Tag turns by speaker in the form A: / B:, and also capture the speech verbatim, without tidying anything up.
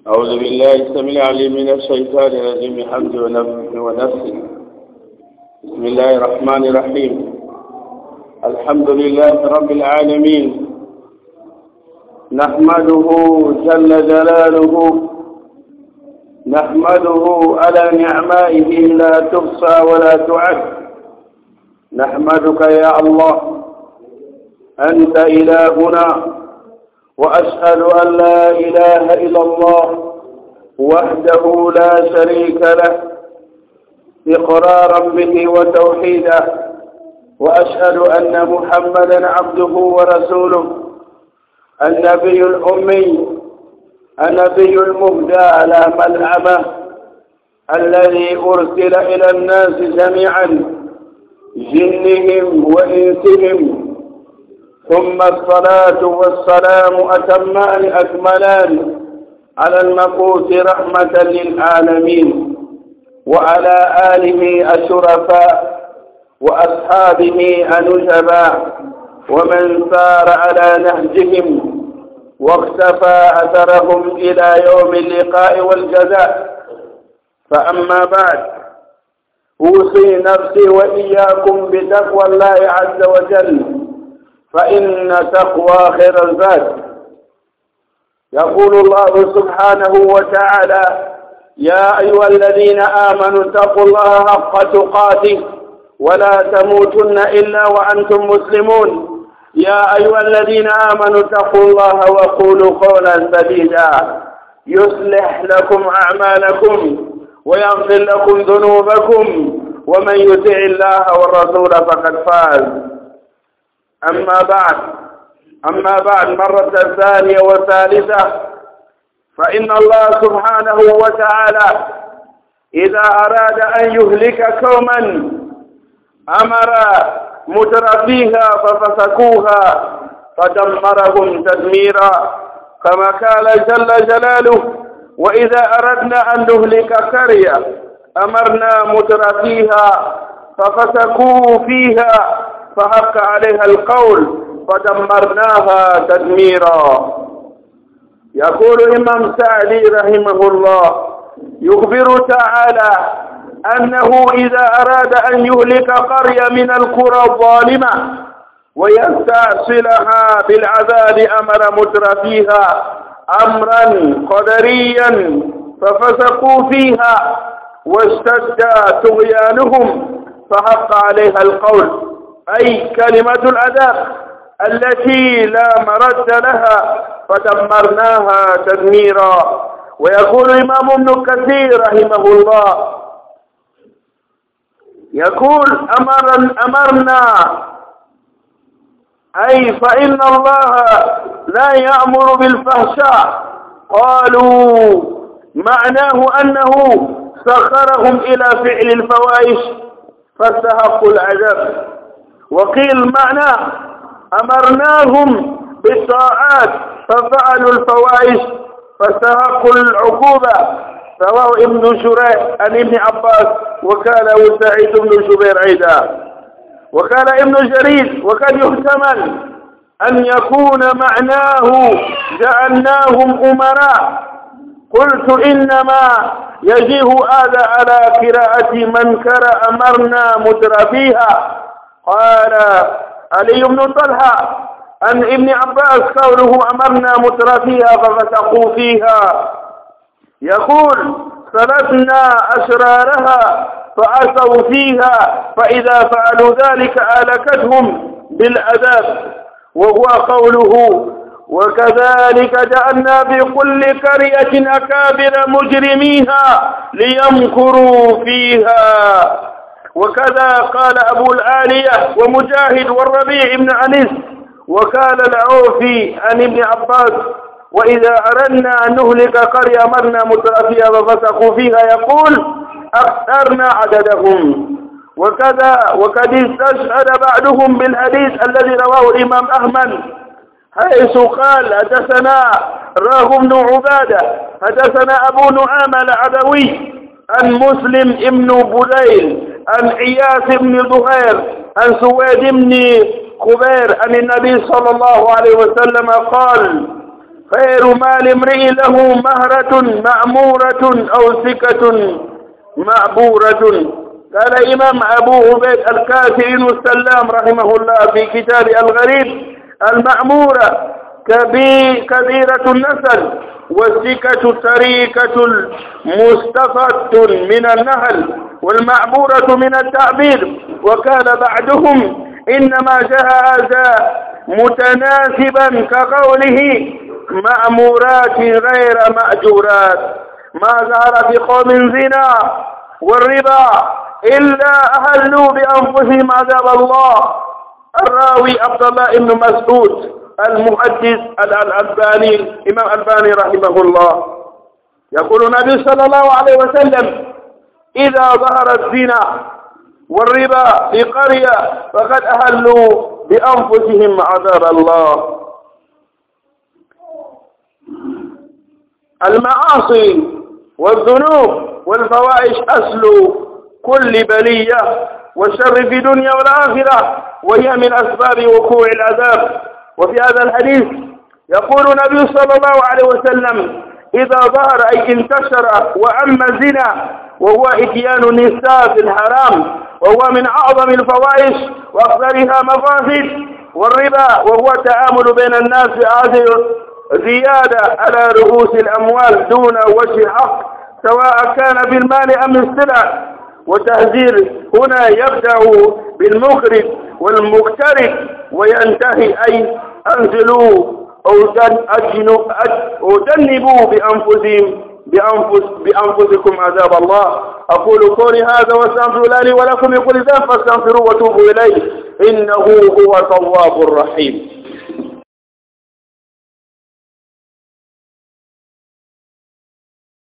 A: أعوذ بالله السميع العليم من الشيطان الرجيم حمد ونفسه ونفسه بسم الله الرحمن الرحيم الحمد لله رب العالمين نحمده جل جلاله نحمده على نعمائه لا تحصى ولا تعد نحمدك يا الله أنت إلهنا وأشهد أن لا إله إلا الله وحده لا شريك له إقرارا به وتوحيدا وأشهد أن محمدا عبده ورسوله النبي الأمي النبي المهدى لا ملعبه الذي أرسل إلى الناس جميعا جنهم وإنسهم ثم الصلاة والسلام أتمان أكملان على المبعوث رحمة للعالمين وعلى آله الشرفاء وأصحابه النجباء ومن سار على نهجهم واختفى أثرهم إلى يوم اللقاء والجزاء. فأما بعد أوصي نفسي وإياكم بتقوى الله عز وجل فإن تقوى خير الزاد. يقول الله سبحانه وتعالى يا أيها الذين آمنوا اتقوا الله حق تقاته ولا تموتن إلا وأنتم مسلمون. يا أيها الذين آمنوا اتقوا الله وقولوا قولا سديدا يصلح لكم أعمالكم ويغفر لكم ذنوبكم ومن يطع الله والرسول فقد فاز. أما بعد أما بعد مرة ثانية وثالثة فإن الله سبحانه وتعالى إذا أراد أن يهلك قوما أمر مترفيها ففسقوها فدمرهم تدميرا كما قال جل جلاله وإذا أردنا أن نهلك قرية أمرنا مترفيها ففسقوا فيها فحق عليها القول فدمرناها تدميرا. يقول الإمام سعدي رحمه الله يخبر تعالى أنه إذا أراد أن يهلك قرية من القرى الظالمة ويستأصلها بالعذاب أمر مترفيها أمرا قدريا ففسقوا فيها واشتد طغيانهم فحق عليها القول أي كلمة العذاب التي لا مرد لها فدمرناها تدميرا. ويقول الإمام ابن كثير رحمه الله يقول أمر أمرنا أي فإن الله لا يأمر بالفحشاء. قالوا معناه أنه سخرهم إلى فعل الفواحش فاستحقوا العذاب. وقيل معناه أمرناهم بالطاعات ففعلوا الفواحش فاستحقوا العقوبة. رواه ابن شريح عن ابن عباس وقال سعيد بن جبير أيضا. وقال ابن جرير وقد يحتمل أن يكون معناه جعلناهم أمراء. قلت إنما يجيه هذا على قراءة من قرأ أمرنا مترفيها. قال علي بن طلحة عن ابن عباس قوله أمرنا مترفيها ففسقوا فيها يقول سلسنا أشرارها فأسوا فيها فإذا فعلوا ذلك أهلكتهم بالعذاب. وهو قوله وكذلك جعلنا في كل قرية أكابر مجرميها ليمكروا فيها. وكذا قال أبو العالية ومجاهد والربيع بن أنس. وقال العوفي عن ابن عباس وإذا أردنا أن نهلك قرية أمرنا مترفيها ففسقوا فيها يقول أكثرنا عددهم. وكذا وقد استشهد بعضهم بالحديث الذي رواه الإمام أحمد حيث قال حدثنا راه بن عبادة حدثنا أبو نعام العدوي عن مسلم ابن بديل عن عياس بن ظهير عن سويد بن خبير عن النبي صلى الله عليه وسلم قال خير مال امرئ له مهرة معمورة أو سكة معبورة. قال إمام أبو عبيد الكافي السلام رحمه الله في كتاب الغريب: المعمورة كبيرة النسل، والسكة تريكة مستفدة من النهل، والمعبورة من التعبير. وكان بعدهم إنما جاء هذا متناسبا كقوله مأمورات غير مأجورات. ما ظهر في قوم زنا والربا إلا أهلوا بأنفسهم عذاب الله. الراوي عبد الله بن مسعود المحدث الألباني إمام الألباني رحمه الله يقول النبي صلى الله عليه وسلم: إذا ظهر الزنا والربا في قرية فقد أهلوا بأنفسهم عذاب الله. المعاصي والذنوب والفواحش أصل كل بلية والشر في الدنيا والآخرة، وهي من أسباب وقوع العذاب. وفي هذا الحديث يقول النبي صلى الله عليه وسلم: إذا ظهر أي انتشر وأما الزنا وهو إتيان النساء في الحرام وهو من أعظم الفواحش وأكثرها مفاسد، والربا وهو التعامل بين الناس هذه زيادة على رؤوس الأموال دون وجه حق سواء كان بالمال أم السلع. وتهذير هنا يبدأ بالمقرض والمقترض وينتهي أي أنزلوا أو جنبوا بأنفسهم بأنفس بأنفسكم عذاب الله. أقول قولي هذا واستغفر لي ولكم من كل ذنب فاستغفروه وتوبوا إليه إنه هو التواب الرحيم.